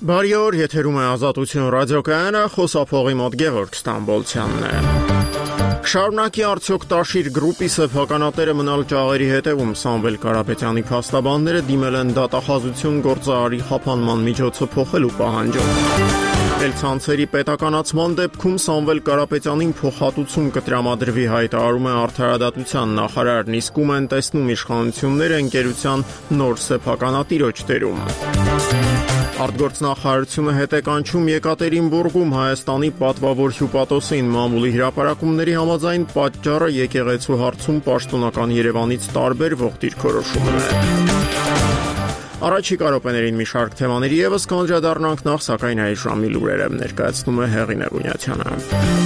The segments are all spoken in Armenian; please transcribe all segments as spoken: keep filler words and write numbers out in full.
Բարի օր, եթերում է Ազատություն ռադիոկայանը, խոսափողի մոտ Գևորգ Ստամբոլցյանն է։ Շարունակի արդյոք Տաշիր գրուպի սեփականատերը մնալ ճաղերի հետևում Սամվել Կարապետյանի փաստաբանները դիմել են դատախազություն գործարարի խափանման միջոցը փոխելու պահանջով։ Ցանցերի պետականացման դեպքում Սամվել Կարապետյանին փոխհատուցում կտրամադրվի հայտարարում է Արդարադատության նախարարն, իսկ ում են տեսնում իշխանությունները ընկերության նոր սեփականատիրոջ դերում։ Արտգործնախարարությունը հետ է կանչում Եկատերինբուրգում Հայաստանի պատվավոր հյուպատոսին մամուլի հրապարակումների համաձայն պատճառը եկեղեցու հարցում պաշտոնական Երևանից տարբերվող դիրքորոշումն է։ Առաջիկա րոպեներին մի շարք թեմաների ևս կանդրադառնանք, նախ սակայն այս ժամի լուրերը ներկայացնում է Հեղինե Ղունյացյանը։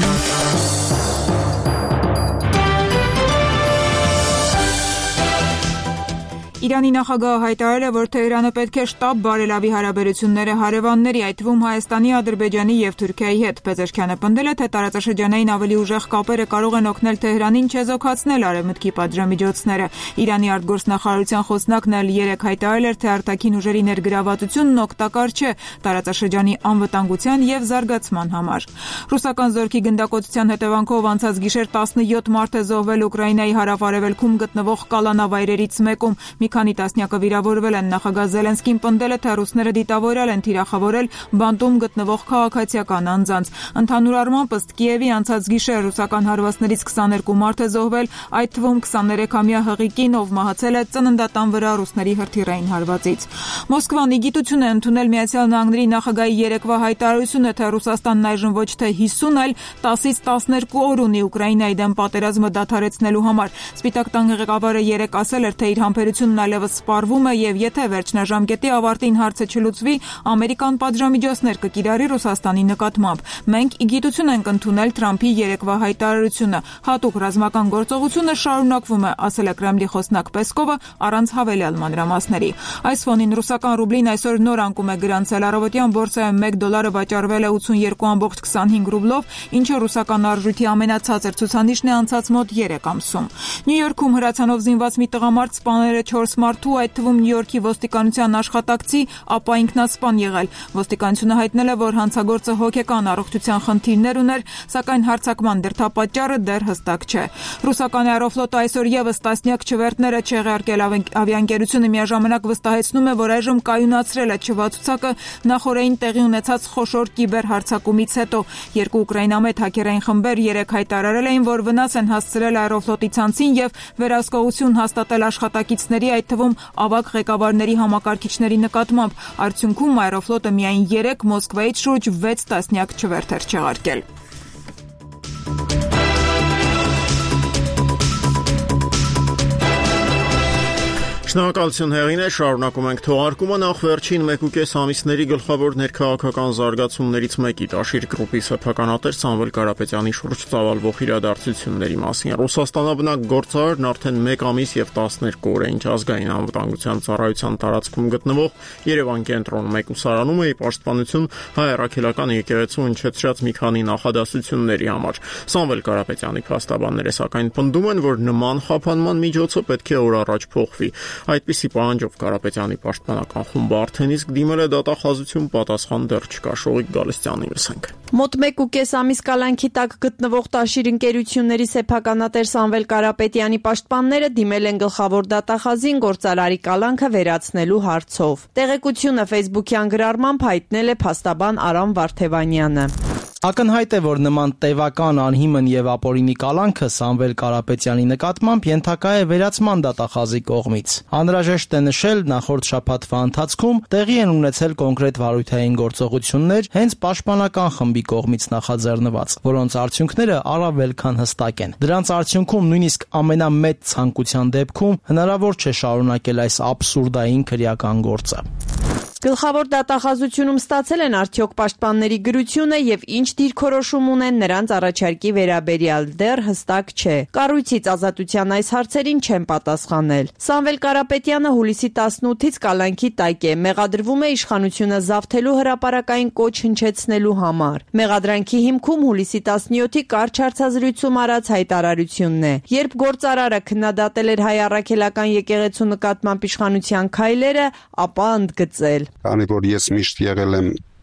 Իրանի նախագահը հայտարարել է, որ Թեհրանը պետք է շտապ բարելավի հարաբերությունները հարևանների, այդ թվում Հայաստանի, Ադրբեջանի և Թուրքիայի հետ։ Պեզեշքյանը պնդել է, թե տարածաշրջանային ավելի ուժեղ կապերը կարող են օգնել Թեհրանին չեզոքացնել արևմուտքի պատժամիջոցները։ Իրանի արտգործնախարարության խոսնակն էլ երեկ հայտարարել էր, թե արտաքին ուժերի ներգրավվածությունն օգտակար չէ տարածաշրջանի անվտանգության և զարգացման համար։ Ռուսական զորքի գնդակոծության հետևանքով անցած գիշեր տասնյոթ մարդ է զոհվել Ուկրաինայի հարավ-արևելքում գտնվող կալանավայրերից մեկում։ Մի քանի տասնյակը վիրավորվել են։ Նախագահ Զելենսկին պնդել է, թե ռուսները դիտավորել են թիրախավորել բանտում գտնվող քաղաքացիական անձանց։ Ընդհանուր առմամբ ըստ Կիևի անցած գիշեր ռուսական հարվածներից քսաներկու մարդ է զոհվել, այդ թվում քսաներեքամյա հղիկին, ով մահացել է ծննդատան վրա ռուսների հրթիռային հարվածից։ Մոսկվան իգիտություն է ընդունել Միացյալ Նահանգների նախագահի երեկվա հայտարարությունը, թե Ռուսաստանն այժմ ոչ թե հիսուն, այլ տասից տասներկու օր ունի Ուկրաինայի դեմ պատերազմը դադարեցնելու համար։ Սպիտակ տան ղեկավարը երեկ ասել էր, թե իր համբերությունն այլևս սպառվում է եւ եթե վերջնաժամկետի ավարտին հարցը չլուծվի, ամերիկան պատժամիջոցներ կկիրառի Ռուսաստանի նկատմամբ։ Մենք իգիտություն ենք ընդունել Թրամփի երեկվա հայտարարությունը։ Հատուկ ռազմական գործողությունը շարունակվում է, ասել է Կրեմլի խոսնակ Պեսկովը առանց հավելյալ մանրամասների։ Այս ֆոնին ռուսական ռուբլին այսօր նոր անկում է գրանցել։ Առավոտյան բորսայում մեկ դոլարը վաճառվել է ութսունյերկու կόμma քսանհինգ ռուբլով, ինչը ռուսական արժույթի ամենացածր ցուցանիշն է անցած մոտ երեք ամսում։ Նյու Յորքում հրացանով զինված մի տղամարդ սպանել է չորս մարդու, այդ թվում Նյու Յորքի ոստիկանության աշխատակցի, ապա ինքնասպան եղել։ Ոստիկանությունը հայտնել է, որ հանցագործը հոգեկան առողջության խնդիրներ ուներ, սակայն հարձակման դրդապատճառը դեռ հստակ չէ։ Ռուսական Aeroflot-ը այսօր եւս տասնյակ չվերթներ է չեղարկել։ Ավիաընկերությունը միաժամանակ վստահեցնում է, որ այժմ կայունացրել է չվացուցակը նախորդին տեղի ունեցած խոշոր կիբերհարձակումից հետո։ Երկու ուկրաինամետ հաքերային խմբեր երեկ հայտարարել էին, որ վնաս են հասցրել Aeroflot-ի ցանցին եւ վերահսկողություն հաստատել աշխատակիցների, այդ թվում ավագ ղեկավարների համակարգիչների նկատմամբ։ Արդյունքում Aeroflot-ը միայն երեք Մոսկվայից շուրջ վեց տասնյակ չվերթեր չեղարկել։ Շնորհակալություն Հեղինե, շարունակում ենք թողարկումը։ Նախ վերջին մեկուկես ամիսների գլխավոր ներքաղաքական զարգացումներից մեկի Տաշիր գրուպի սեփականատեր Սամվել Կարապետյանի շուրջ ծավալվող իրադարձությունների մասին։ Ռուսաստանաբնակ գործարարն արդեն մեկ ամիս եւ տասներկու օր է ինչ ազգային անվտանգության ծառայության տարածքում գտնվող Երևան կենտրոն մեկուսարանում է պաշտպանություն հայ առաքելական եկեղեցու հնչեցրած մի քանի նախադասությունների համար։ Սամվել Կարապետյանի փաստաբանները սակայն պնդում են, որ նման խափանման միջոցը պետք է օր առաջ փոխվի։ Այդպիսի պահանջով Կարապետյանի պաշտպանական խումբը արդեն իսկ դիմել է դատախազություն, պատասխան դեռ չկա։ Շողիկ Գալստյանին լսենք։ Մոտ մեկ ու կես ամիս կալանքի տակ գտնվող Տաշիր ընկերությունների սեփականատեր Սամվել Կարապետյանի պաշտպանները դիմել են գլխավոր դատախազին գործարարի կալանքը վերացնելու հարցով։ Տեղեկությունը Facebook-յան գրառմամբ հայտնել է փաստաբան Արամ Վարդևանյանը։ Ակնհայտ է, որ նման տևական անհիմն եւ ապօրինի կալանքը Սամվել Կարապետյանի նկատմամբ ենթակա է վերացման դատախազի կողմից։ Անհրաժեշտ է նշել, նախորդ շաբաթվա ընթացքում տեղի են ունեցել կոնկրետ վարույթային գործողություններ հենց պաշտպանական խմբի կողմից նախաձեռնված, որոնց արդյունքները առավել քան հստակ են։ Դրանց արդյունքում նույնիսկ ամենամեծ ցանկության դեպքում հնարավոր չէ շարունակել այս աբսուրդային քրեական գործը։ Գլխավոր դատախազությունում ստացել են արդյոք պաշտպանների գրությունը եւ ինչ դիրքորոշում ունեն նրանց առաջարկի վերաբերյալ, դեռ հստակ չէ։ Կառույցից Ազատության այս հարցերին չեն պատասխանել։ Սամվել Կարապետյանը հուլիսի տասնութից կալանքի տակ է, մեղադրվում է իշխանությունը զավթելու հրապարակային կոչ հնչեցնելու համար։ Մեղադրանքի հիմքում հուլիսի տասնյոթի կարճ հարցազրույցում արած հայտարարությունն է։ Երբ գործարարը քննադատել էր հայ առաքելական եկեղեցու նկատմամբ իշխանության քայլերը, ապա ընդգծել. Քանի որ ես միշտ եղել եմ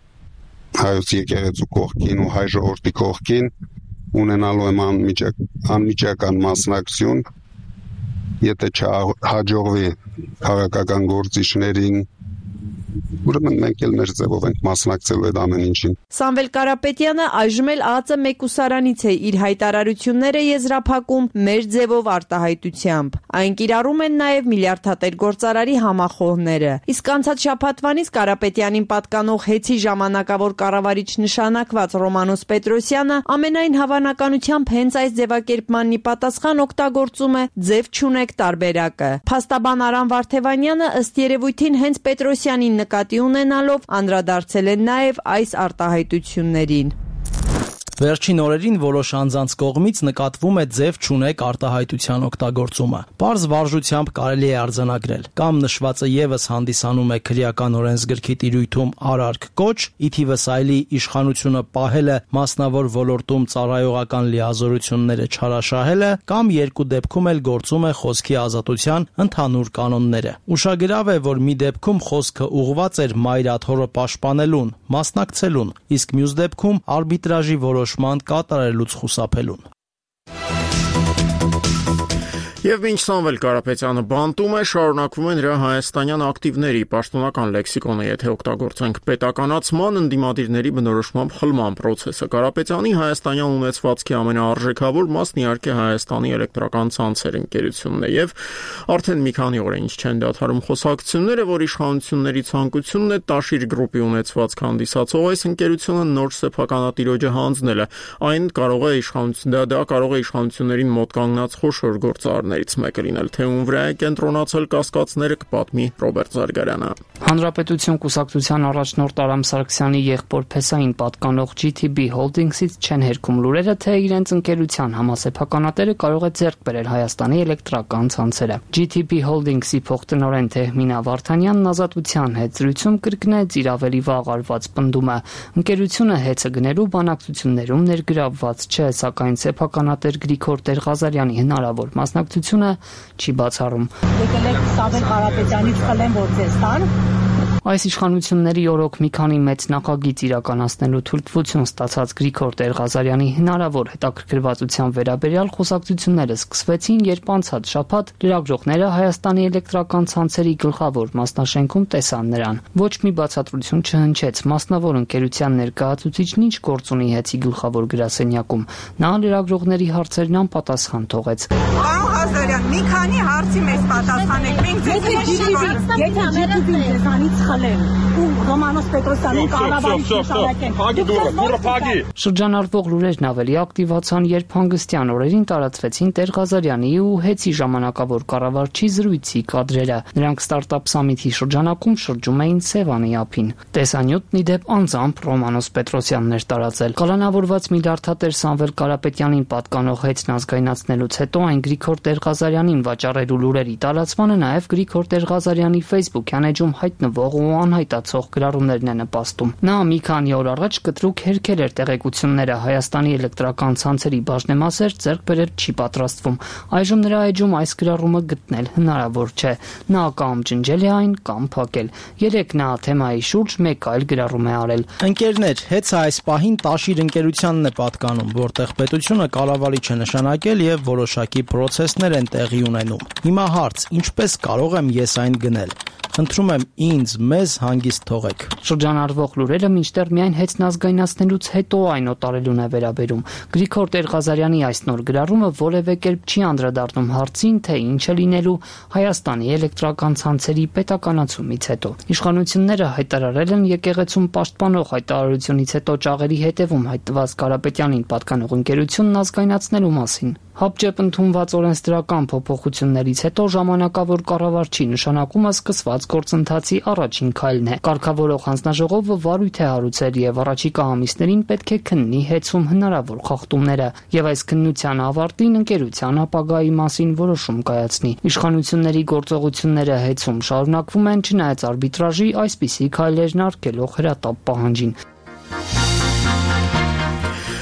հայոց եկեղեցու կողքին ու հայ ժողովրդի կողքին, ունենալու եմ անմիջական մասնակցություն, եթե չհաջողվի քաղաքական գործիչներին, ուրեմն մենք էլ մեր ձևով ենք մասնակցելու այդ ամեն ինչին։ Սամվել Կարապետյանը այժմ էլ ԱԾ մեկուսարանից է իր հայտարարությունները եզրափակում մեր ձևով արտահայտությամբ։ Այն կիրառում են նաև միլիարդատեր գործարարի համախոհները։ Իսկ անցած շաբաթվանից Կարապետյանին պատկանող հեծի ժամանակավոր կառավարիչ նշանակված Ռոմանոս Պետրոսյանը ամենայն հավանականությամբ հենց այս ձևակերպմանն ի պատասխան օգտագործում է ձև չունեք տարբերակը։ Փաստաբան Արամ Վարդևանյանը ըստ երևույթին հենց Պետրոսյանին նկատի ունենալով անդրադարձել են նաև այս արտահայտություններին։ Վերջին օրերին որոշ անձանց կողմից նկատվում է ձև չունեք արտահայտության օգտագործումը։ Պարզ վարժությամբ կարելի է արձանագրել։ Կամ նշվածը ևս հանդիսանում է քրեական օրենսգրքի տիրույթում արարք կոչ, ի թիվս այլի իշխանությունը պահելը մասնավոր ոլորտում ծառայողական լիազորությունները չարաշահելը, կամ երկու դեպքում էլ գործում է խոսքի ազատության ընդհանուր կանոնները։ Ուշագրավ է, որ մի դեպքում խոսքը ուղղված էր մայրաթորը պաշտպանելուն, մասնակցելուն, իսկ մյուս դեպքում արբիտրաժի որոշման կատարելուց խուսափելուն։ Եվ մինչ Սամվել Կարապետյանը բանտում է, շարունակվում է նրա հայաստանյան ակտիվների պաշտոնական լեքսիկոնը, եթե օգտագործենք պետականացման, ընդդիմադիրների բնորոշմամբ խլման պրոցեսը։ Կարապետյանի հայաստանյան ունեցվածքի ամենաարժեքավոր մասն իհարկե Հայաստանի էլեկտրական ցանցեր ընկերությունն է, եւ արդեն մի քանի օր է ինչ չեն դադարում խոսակցությունները, որ իշխանությունների ցանկությունն է Տաշիր գրուպի ունեցվածք հանդիսացող այս ընկերությունը նոր սեփականատիրոջը հանձնելը։ Այն կարող է իշխանություն դա, դա կարող է իշխանություններին մոտ կանգնած խոշոր գործարարներ մեկը լինել, թե ում վրա է կենտրոնացել կասկածները, կպատմի Ռոբերտ Զարգարյանը։ Հանրապետություն կուսակցության առաջնորդ Արամ Սարգսյանի եղբոր Փեսային պատկանող Ջի Թի Բի Holdings-ից չեն հերքում լուրերը, թե իրենց ընկերության համասեփականատերը կարող է ձեռք բերել Հայաստանի էլեկտրական ցանցերը։ Ջի Թի Բի Holdings-ի փոխտնօրեն Թեհմինա Վարդանյանն Ազատության հետ զրույցում կրկնեց իր ավելի վաղ արված պնդումը։ Ընկերությունը հեծը գնելու բանակցություններում ներգրավված չէ, սակայն սեփականատեր Գրիգոր Տեր-Ղազարյանի հնարավոր մասնակցությունը չի բացառում։ Եկել եք Սամվել Կարապետյանից խլեմ, որ ձեզ տան։ Այս իշխանությունների օրոք մի քանի մեծ նախագիծ իրականացնելու թույլտվություն ստացած Գրիգոր Տեր-Ղազարյանի հնարավոր հետաքրքրվածության վերաբերյալ խոսակցությունները սկսվեցին, երբ անցած շաբաթ լրագրողները Հայաստանի էլեկտրական ցանցերի գլխավոր մասնաշենքում տեսան նրան։ Ոչ մի բացատրություն չհնչեց, մասնավոր ընկերության ներկայացուցիչն ինչ գործ ունի հեծի գլխավոր գրասենյակում։ Նա լրագրողների հարցերն անպատասխան թողեց։ Պարոն Ղազարյան, մի քանի հարցի մեզ պատասխանեք։ Մենք ձեզ խլեմ ու Ռոմանոս Պետրոսյանին կառավարիչ նշանակեն։ Շրջանառվող լուրերն ավելի ակտիվացան, երբ հանգստյան օրերին տարածվեցին Տեր-Ղազարյանի ու հեծի ժամանակավոր կառավարչի զրույցի կադրերը։ Նրանք ստարտափ սամիթի շրջանակում շրջում էին Սևանի ափին։ Տեսանյութն ի դեպ անձամբ Ռոմանոս Պետրոսյանն էր տարածել։ Կալանավորված միլիարդատեր Սամվել Կարապետյանին պատկանող հեծն ազգայնացնելուց հետո այն Գրիգոր Տեր-Ղազարյանին վաճառելու լուրերի տարածմանը նաև Գրիգոր Տեր-Ղազարյանի Facebook-յան էջում հայտնվող ու անհայտացող գրառումներն է նպաստում։ Նա մի քանի օր առաջ կտրուկ հերքել էր տեղեկությունները Հայաստանի էլեկտրական ցանցերի բաժնեմասեր ձեռք բերել չի պատրաստվում։ Այժմ նրա էջում այս գրառումը գտնել հնարավոր չէ։ Նա կամ ջնջել է այն, կամ փակել։ Երեք նա թեմայի շուրջ մեկ այլ գրառում է արել։ Ընկերներ, հեծը այս պահին Տաշիր ընկերությանն է պատկանում, որտեղ պետությունը կառավարիչ է նշանակել եւ որոշակի պրոցեսներ են տեղի ունենում։ Հիմա հարց, ինչպես կարող եմ ես այն գնել։ Խնդրում եմ ինձ, մեզ հանգիստ թողեք։ Շրջանառվող լուրերը մինչդեռ միայն հեծն ազգայնացնելուց հետո այն օտարելուն է վերաբերում։ Գրիգոր Տեր-Ղազարյանի այս նոր գրառումը որևէ կերպ չի անդրադառնում հարցին, թե ինչ է լինելու Հայաստանի էլեկտրական ցանցերի պետականացումից հետո։ Իշխանությունները հայտարարել են եկեղեցում պաշտպանող հայտարարությունից հետո ճաղերի հետևում հայտնված Կարապետյանին պատկանող ընկերությունն ազգայնացնելու մասին։ Հապճեպ ընդունված օրենսդրական փոփոխություններից հետո ժամանակավոր կառավարչի նշանակումը սկսված գործընթացի առաջին քայլն է։ Կարգավորող հանձնաժողովը վարույթ է հարուցել եւ առաջիկա ամիսներին պետք է քննի հեծում հնարավոր խախտումները եւ այս քննության ավարտին ընկերության ապագայի մասին որոշում կայացնի։ Իշխանությունների գործողությունները հեծում շարունակվում են, չնայած արբիտրաժի այսպիսի քայլերն արգելող հրատապ պահանջին։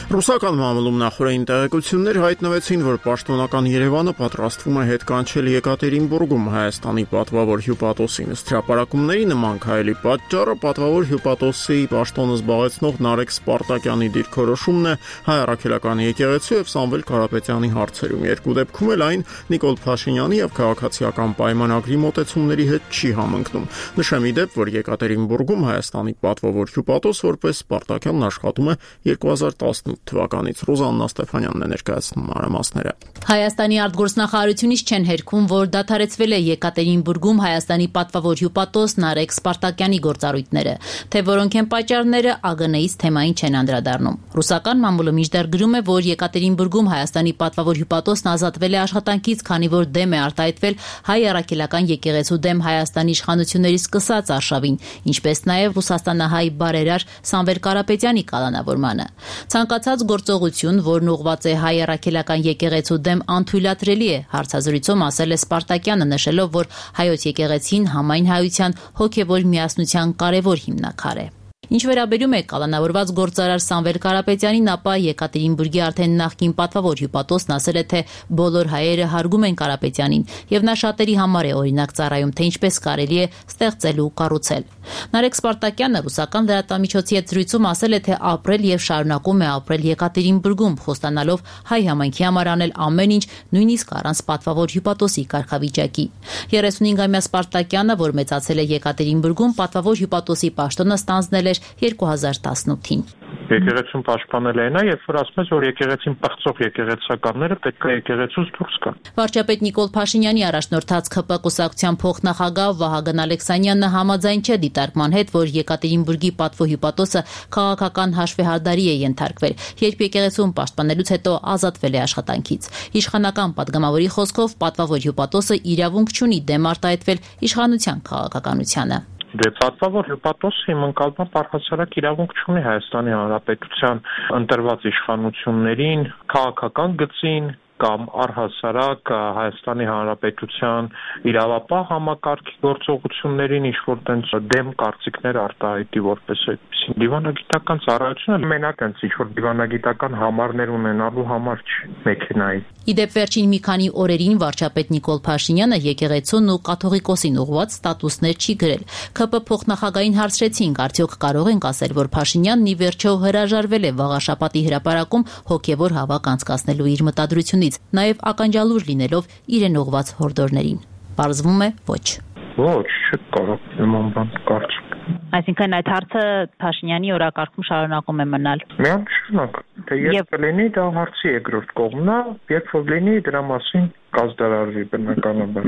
Ռուսական մամուլում նախորդային տեղեկություններ հայտնվեցին, որ պաշտոնական Երևանը պատրաստվում է հետ կանչել Եկատերինբուրգում Հայաստանի պատվավոր հյուպատոսին։ Ըստ հրապարակումների նման քայլի պատճառը պատվավոր հյուպատոսի պաշտոնը զբաղեցնող Նարեկ Սպարտակյանի դիրքորոշումն է հայ առաքելական եկեղեցու եւ Սամվել Կարապետյանի հարցերում։ Երկու դեպքում էլ այն Նիկոլ Փաշինյանի եւ քաղաքացիական պայմանագրի մոտեցումների հետ չի համընկնում։ Նշեմ ի դեպ, որ Եկատերինբուրգում Հայաստանի պատվավոր հյուպատոս որպես Սպարտակյանն աշխատում է երկու հազար տասնութ թվականից։ Ռուզաննա Ստեփանյանն է ներկայացնում մանրամասները։ Հայաստանի արտգործնախարարությունից չեն հերքում, որ դադարեցվել է Եկատերինբուրգում Հայաստանի պատվավոր հյուպատոս Նարեկ Սպարտակյանի գործառույթները, թե որոնք են պատճառները ԱԳՆ-ից թեմային չեն անդրադառնում։ Ռուսական մամուլը մինչդեռ գրում է, որ Եկատերինբուրգում Հայաստանի պատվավոր հյուպատոսն ազատվել է աշխատանքից, քանի որ դեմ է արտահայտվել հայ առաքելական եկեղեցու դեմ Հայաստանի իշխանությունների սկսած արշավին, ինչպես նաև ռուսաստանահայ բարերար Սամվել Կարապետյանի կալանավորմանը։ Ցանկացած գործողություն, որն ուղղված է հայ առաքելական եկեղեցու դեմ, անթույլատրելի է, հարցազրույցում ասել է Սպարտակյանը, նշելով, որ հայոց եկեղեցին համայն հայության հոգևոր միասնության կարևոր հիմնաքար է։ Ինչ վերաբերում է կալանավորված գործարար Սամվել Կարապետյանին, ապա Եկատերինբուրգի արդեն նախկին պատվավոր հյուպատոսն ասել է, թե բոլոր հայերը հարգում են Կարապետյանին եւ նա շատերի համար է օրինակ ծառայում, թե ինչպես կարելի է ստեղծել ու կառուցել։ Նարեկ Սպարտակյանը ռուսական լրատվամիջոցի հետ զրույցում ասել է, թե ապրել եւ շարունակում է ապրել Եկատերինբուրգում, խոստանալով հայ համայնքի համար անել ամեն ինչ, նույնիսկ առանց պատվավոր հյուպատոսի կարգավիճակի։ երեսունհինգամյա Սպարտակյանը, որ մեծացել է Եկատերինբուրգում, պատվավոր հյուպատոսի պաշտոնը ստանձնել երկու հազար տասնութին։ Եկեղեցուն պաշտպանել է նա, երբ որ ասում ես, որ եկեղեցին պղծող եկեղեցականները պետք է եկեղեցուց դուրս գան։ Վարչապետ Նիկոլ Փաշինյանի առաջնորդած ՔՊ կուսակցության փոխնախագահ Վահագն Ալեքսանյանը համաձայն չէ դիտարկման հետ, որ Եկատերինբուրգի պատվո հյուպատոսը քաղաքական հաշվեհարդարի է ենթարկվել, երբ եկեղեցուն պաշտպանելուց հետո ազատվել է աշխատանքից։ Իշխանական падգամավորի խոսքով պատվավոր հյուպատոսը իրավունք չունի դեմ արտահայտվել իշխանության քաղաքականությանը։ Դե պատվավոր հյուպատոսը իմ ընկալմամբ առհասարակ իրավունք չունի Հայաստանի Հանրապետության ընտրված իշխանություններին, քաղաքական գծին կամ առհասարակ Հայաստանի Հանրապետության իրավապահ համակարգի գործողություններին ինչ-որ տենց դեմ կարծիքներ արտահայտի որպես այդպիսին։ Դիվանագիտական ծառայությունը մենակ այնց ինչ-որ դիվանագիտական համարներ ունենալու համար չի մեքենայի։ Իդեպ վերջին մի քանի օրերին վարչապետ Նիկոլ Փաշինյանը եկեղեցուն ու կաթողիկոսին ուղղված ստատուսներ չի գրել։ ՔՊ փոխնախագահային հարցրեցինք, արդյոք կարող ենք ասել, որ Փաշինյանն ի վերջո հրաժարվել է վաղաշաբաթի հրապարակում հոգևոր հավաք անցկացնելու իր մտադրությունից, նաև ականջալուր լինելով իրեն ուղղված հորդորներին։ Պարզվում է ոչ։ Ոչ, չկարող նման բան կարծիք։ Այսինքն այդ հարցը Փաշինյանի օրակարգում շարունակում է մնալ։ Միանշանակ, թե երբ կլինի դա հարցի երկրորդ կողմն է, երբ որ լինի դրա մասին կազդարարվի բնականաբար։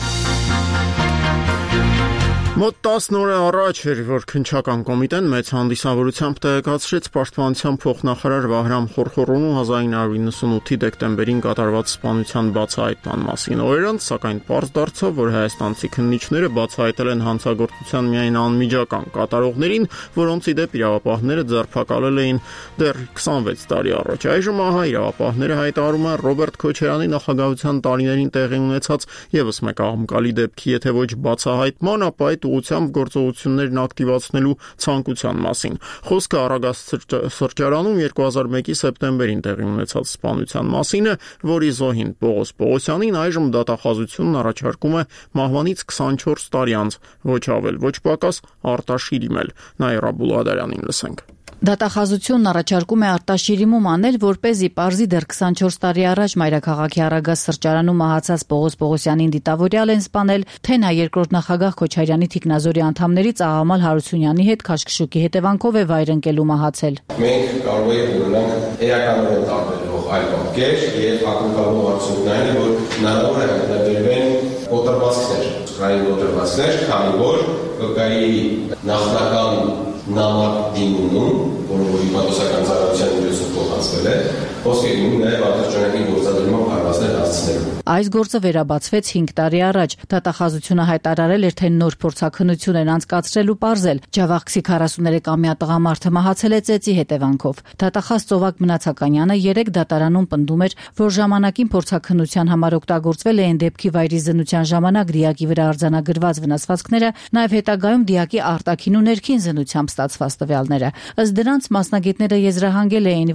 Մոտ տասն օր առաջ էր, որ քննչական կոմիտեն մեծ հանդիսավորությամբ տեղեկացրեց պաշտպանության փոխնախարար Վահրամ Խորխորոնու հազար ինը հարյուր նվաթ դեկտեմբերին կատարված սպանության բացահայտման մասին։ Օրերանց, սակայն, պարզ դարձավ, որ հայաստանցի քննիչները բացահայտել են հանցագործության միայն անմիջական կատարողներին, որոնց ի դեպ իրավապահները ձերբակալել էին դեռ քսանվեց տարի առաջ։ Այժմ ահա իրավապահները հայտարարում են Ռոբերտ Քոչարյանի նախագահության տարիներին տեղի ունեցած եւս մեկ աղմկալի դեպքի, եթե ոչ բացահայտման, ապա այդ ուղղությամբ գործողություններն ակտիվացնելու ցանկության մասին։ Խոսքը Արագաստ սրճարանում երկու հազար մեկի սեպտեմբերին տեղի ունեցած սպանության մասին է, որի զոհին Պողոս Պողոսյանին այժմ դատախազությունն առաջարկում է մահվանից քսանչորս տարի անց, ոչ ավել, ոչ պակաս, Արտաշիրիմ էլ։ Նաիրա Բուլղադարյանին լսենք։ Դատախազությունն առաջարկում է արտաշիրիմում անել, որպեսզի պարզի դեռ քսանչորս տարի առաջ մայրաքաղաքի Արագաստ սրճարանում մահացած Պողոս Պողոսյանին դիտավորյալ են սպանել, թե նա երկրորդ նախագահ Քոչարյանի թիկնազորի անդամներից Աղամալ Հարությունյանի հետ քաշքշուկի հետևանքով է վայր ընկելու մահացել։ Մենք կարող ենք ունենալ էականորեն տարբերվող այլ պատկեր եւ ակնկալող արդյունքն այն է, որ հնարավոր է հայտնաբերվեն կոտրվածքներ, սխալային կոտրվածքներ, քանի որ կգայի նախնական նամակ դիմում, որը հիպատոսական ծառայության միջոցով փոխանցվել է, խոսքի դիմում նաև ատրճանակի գործադրման հարվածներ հասցնելու։ Այս գործը վերաբացվեց հինգ տարի առաջ։ Դատախազությունը հայտարարել էր, թե նոր փորձաքննություն են անցկացրել ու պարզել։ Ջավախքսի քառասուներեքամյա տղամարդը մահացել է ծեծի հետևանքով։ Դատախազ Ծովակ Մնացականյանը երեք դատարանում պնդում էր, որ ժամանակին փորձաքննության համար օգտագործվել էին դեպքի վայրի զննության ժամանակ դիակի վրա արձանագրված վնասվածքները, նաև հետագայում դիակի արտաքին ու ներքին զննությամբ ստացված տվյալները։ Ըստ դրանց մասնագետները եզրահանգել էին, որ երկրորդ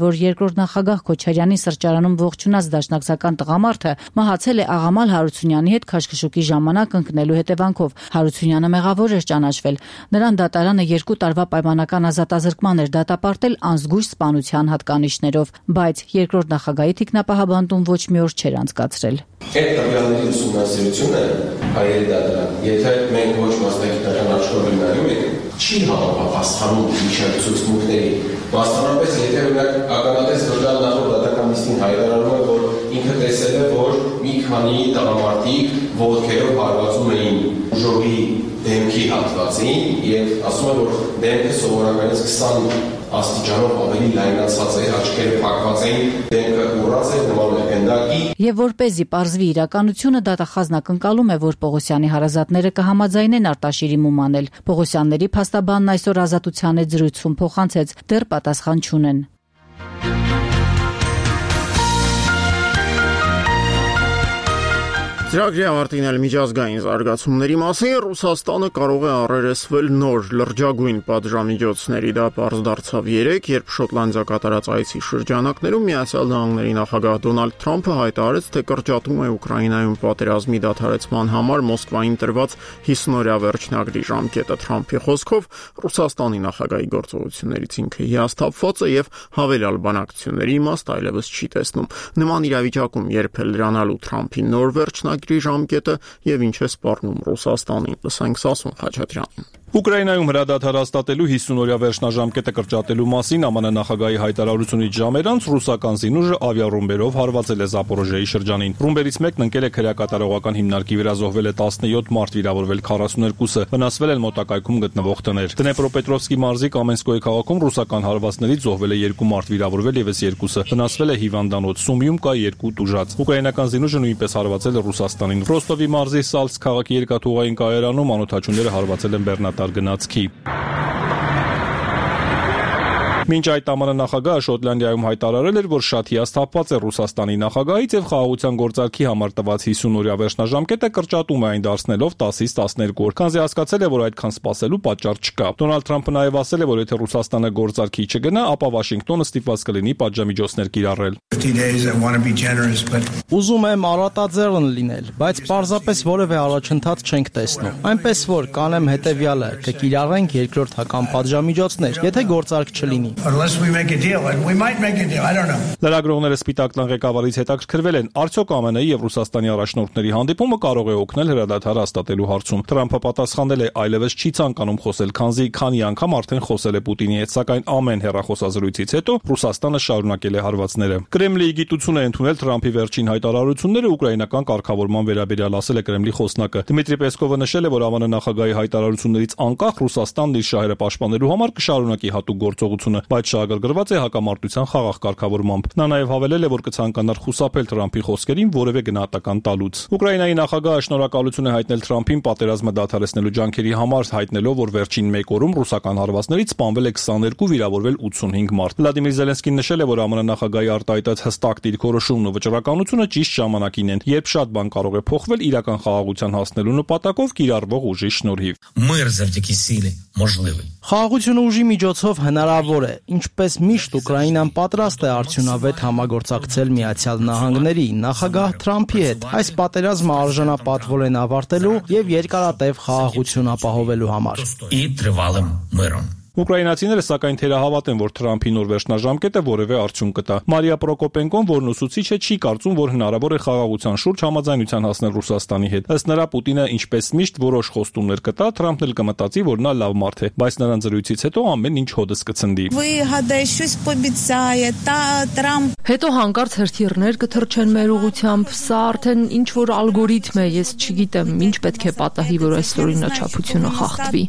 երկրորդ նախագահ Քոչարյանի սրճարանում ողջունած դաշնակցական տղամարդը մահացել է Աղամալ Հարությունյանի հետ քաշքշուկի ժամանակ ընկնելու հետևանքով։ Հարությունյանը մեղավոր էր ճանաչվել։ Նրան դատարանը երկու տարվա պայմանական ազատազրկման էր դատապարտել անզգույշ սպանության հատկանիշներով, բայց երկրորդ նախագահի թիկնապահաբանտում ոչ մի օր չէր անցկացրել։ Այդ տվյալների ուսումնասիրությունը հայերի դատարան, եթե մենք ոչ մասնագիտական աշխարհում նայում ենք, չի համապատասխանում իշխանությունների։ Մասնավորապես, եթե օրինակ ականատես դրան նախորդ դատական նիստին հայտարարում է, որ ինքը տեսել է, որ մի քանի տղամարդիկ ոտքերով հարվածում էին ուժովի դեմքի հատվածին եւ ասում է, որ դեմքը սովորականից քսան աստիճանով ավելի լայնացած է, աչքերը փակված էին, դեմքը ուռած է, նման է գնդակի։ Եվ որպեսզի պարզվի իրականությունը, դատախազն ակնկալում է, որ Պողոսյանի հարազատները կհամաձայնեն Արտաշիրի մումանել։ Պողոսյանների փաստաբանն այսօր Ազատության հետ զրույցում փոխանցեց, դեռ պատասխան չունեն։ Ծրագրի ավարտին էլ միջազգային զարգացումների մասին Ռուսաստանը կարող է առերեսվել նոր լրջագույն պատժամիջոցների, դա պարզ դարձավ երեկ, երբ Շոտլանդիա կատարած այցի շրջանակներում Միացյալ Նահանգների նախագահ Դոնալդ Թրամփը հայտարարեց, թե կրճատում է Ուկրաինայում պատերազմի դադարեցման համար Մոսկվային տրված հիսուն-օրյա վերջնագրի ժամկետը։ Թրամփի խոսքով Ռուսաստանի նախագահի գործողություններից ինքը հիասթափված է եւ հավելյալ բանակցությունների իմաստ այլևս չի տեսնում։ Նման իրավիճակում երբ է լրանալու Թրամփի նոր վերջնագրի ժամկետը եւ ինչ է սպառնում Ռուսաստանին, լսենք Սասուն Խաչատրյանին։ Ուկրաինայում հրադադար հաստատելու հիսուն-օրյա վերջնաժամկետը կրճատելու մասին ԱՄՆ նախագահի հայտարարությունից ժամեր անց ռուսական զինուժը ավիառումբերով հարվածել է Զապորոժիայի շրջանին։ Ռումբերից մեկն ընկել է քրեակատարողական հիմնարկի վրա, զոհվել է տասնյոթ մարդ, վիրավորվել քառասուներկուսը, վնասվել են մոտակայքում գտնվող տներ։ Դնեպրոպետրովսկի մարզի Կամենսկոյի քաղաքում ռուսական հարվածներից զոհվել է երկու մարդ, վիրավորվել եւս երկուսը, վնասվել է հիվանդանոց։ Սումիում կա երկու տուժած։ Ուկրաինական զինուժը նույնպես հարվածել է Ռուսաստանին։ Ռոստովի մարզի Սալցկ քաղաքի երկաթուղային կայարանում անօթաչուները հարվածել են բեռնատար գնացքի։ Մինչ այդ ԱՄՆ նախագահը Շոտլանդիայում հայտարարել էր, որ շատ հիասթափված է Ռուսաստանի նախագահից եւ խաղաղության գործարքի համար տված հիսուն-օրյա վերջնաժամկետը կրճատում է այն դարձնելով տասից տասներկու օր, քանզի հասկացել է, որ այդքան սպասելու պատճառ չկա։ Դոնալդ Թրամփը նաեւ ասել է, որ եթե Ռուսաստանը գործարքի չգնա, ապա Վաշինգտոնը ստիպված կլինի պատժամիջոցներ կիրառել։ Ուզում եմ առատաձեռն լինել, բայց պարզապես որևէ առաջընթաց չենք տեսնում։ Այնպես որ կանեմ հետեւյալը, կկիրառենք երկրորդական պատժամիջոցներ, եթե գործարք չլինի։ Unless we make a deal, and we might make a deal, I don't know. Լրագրողները Սպիտակ տան ղեկավարից հետաքրքրվել են, արդյոք ԱՄՆ-ի եւ Ռուսաստանի առաջնորդների հանդիպումը կարող է օգնել հրադադար հաստատելու հարցում։ Թրամփը պատասխանել է, այլևս չի ցանկանում խոսել, քանզի քանի անգամ արդեն խոսել է Պուտինի հետ, սակայն ամեն հեռախոսազրույցից հետո Ռուսաստանը շարունակել է հարվածները։ Կրեմլի գիտություն է ընդունել Թրամփի վերջին հայտարարությունները ուկրաինական կարգավորման վերաբերյալ, ասել է Կրեմլի խոսնակը։ Դմիտրի Պեսկովը նշել է, որ ԱՄՆ նախագահի հայտարարություններից անկախ Ռուսաստանն իր շահերը պաշտպանելու համար կշարունակի հատուկ գործողությունը, բայց շահագրգռված է հակամարտության խաղաղ կարգավորմամբ։ Նա նաև հավելել է, որ կցանկանար խուսափել Թրամփի խոսքերին որևէ գնահատական տալուց։ Ուկրաինայի նախագահը շնորհակալություն է հայտնել Թրամփին պատերազմը դադարեցնելու ջանքերի համար, հայտնելով, որ վերջին մեկ օրում ռուսական հարվածներից սպանվել է քսաներկու, վիրավորվել ութսունհինգ մարդ։ Վլադիմիր Զելենսկին նշել է, որ ԱՄՆ նախագահի արտահայտած հստակ դիրքորոշումն ու վճռականությունը ճիշտ ժամանակին են, երբ շատ բան կարող է փոխվել իրական խաղաղության հասնելու նպատակով կիրառվող ուժի շնորհիվ։ Խաղաղությունը ուժի միջոցով հնարավոր է, ինչպես միշտ Ուկրաինան պատրաստ է արդյունավետ համագործակցել Միացյալ Նահանգների նախագահ Թրամփի հետ։ Այս պատերազմը արժանապատվորեն են ավարտելու եւ երկարատև խաղաղություն ապահովելու համար։ Ուկրաինացիները սակայն թերահավատ են, որ Թրամփի նոր վերջնաժամկետը որևէ արդյունք կտա։ Մարիա Պրոկոպենկոն, որն ուսուցիչ է, չի կարծում, որ հնարավոր է խաղաղության շուրջ համաձայնության հասնել Ռուսաստանի հետ։ Ըստ նրա, Պուտինը ինչպես միշտ որոշ խոստումներ կտա, Թրամփն էլ կմտածի, որ նա լավ մարդ է, բայց նրան զրույցից հետո ամեն ինչ հոդս կցնդի։ Հետո հանկարծ հրթիռներ կթռչեն մեր ուղությամբ, սա արդեն ինչ որ ալգորիթմ է, ես չգիտեմ, ինչ պետք է պատահի, որ այս օրինաչափությունը խախտվի։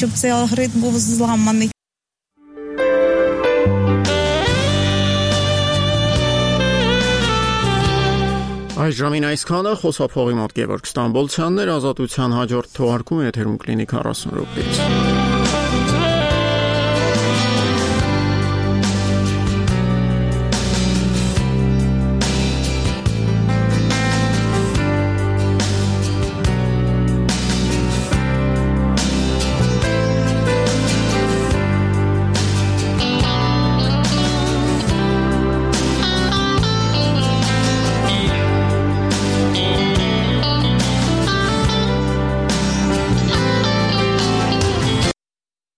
Այս ժամին այսքանը, խոսափողի մոտ Գևորգ Ստամբոլցյանն էր, Ազատության հաջորդ թողարկումը եթերում կլինի քառասուն րոպեից։